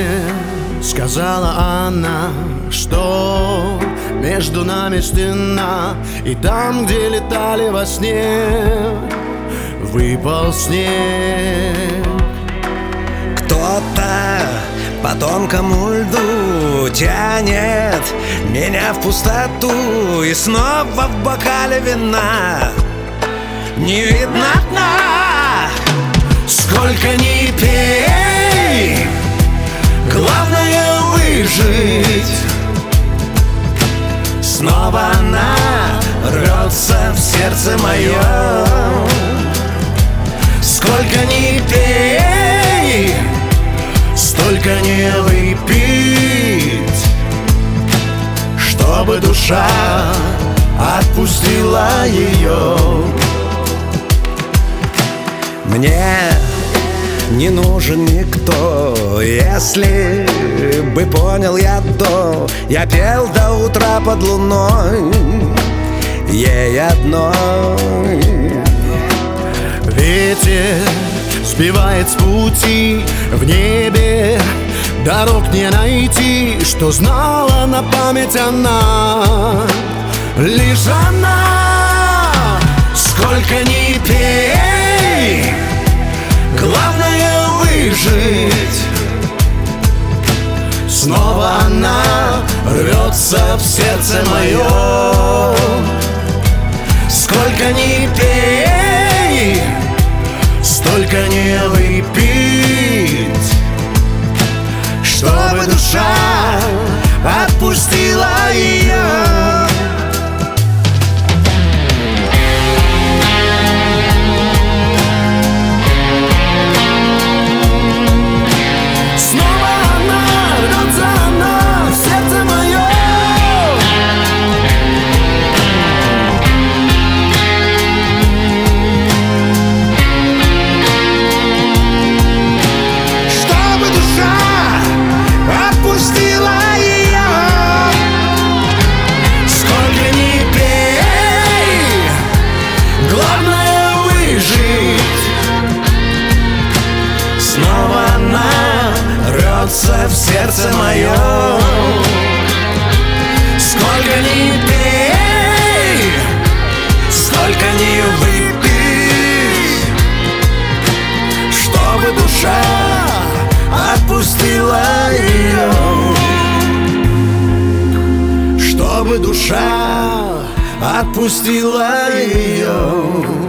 мне сказала она, что между нами стена, и там, где летали во сне, выпал снег. Кто-то по тонкому льду тянет меня в пустоту, и снова в бокале вина не видно дна. Сколько ни пей, главное выжить. Снова она рвется в сердце моем. Сколько ни пей, столько не выпить, чтобы душа отпустила ее. Мне не нужен никто, если бы понял я то. Я пел до утра под луной, ей одной. Ветер сбивает с пути, в небе дорог не найти. Что знала на память она, лишь она. Сколько ни пей, главное выжить. Снова она рвется в сердце мое. Сколько ни пей, столько не выпить, чтобы душа отпустила ее. Снова она рвется в сердце мое. Сколько ни пей, столько не выпить, чтобы душа отпустила ее. Чтобы душа отпустила ее.